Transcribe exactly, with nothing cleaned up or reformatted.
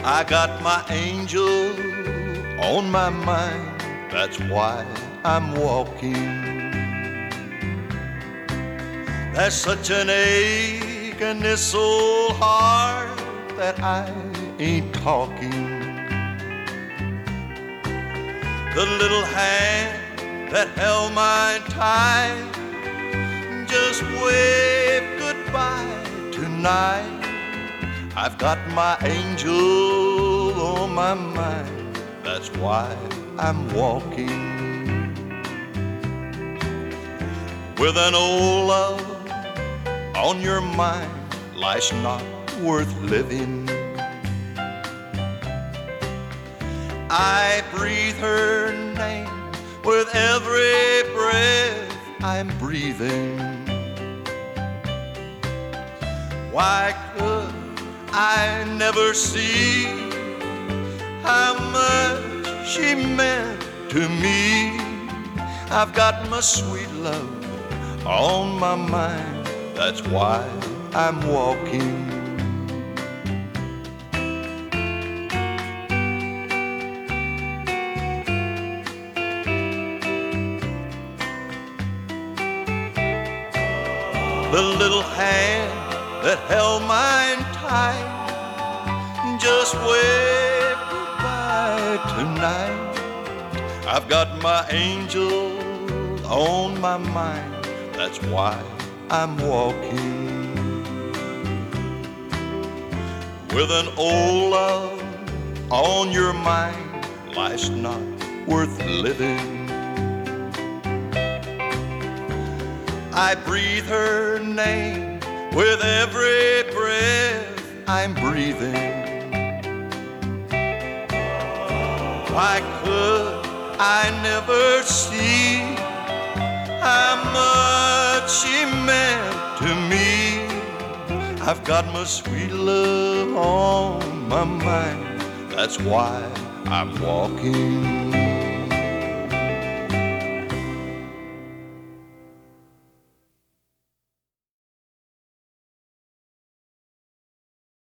I got my angel on my mind, that's why I'm walking. There's such an ache in this old heart that I ain't talking. The little hand that held mine tight just waved goodbye tonight. I've got my angel on my mind, that's why I'm walking. With an old love on your mind, life's not worth living. I breathe her name with every breath I'm breathing. Why could I never see how much she meant to me? I've got my sweet love on my mind, that's why I'm walking. The little hand that held mine tight just waved goodbye tonight. I've got my angel on my mind, that's why I'm walking. With an old love on your mind, life's not worth living. I breathe her name with every breath I'm breathing. Why could I never see how much she meant to me? I've got my sweet love on my mind, that's why I'm walking.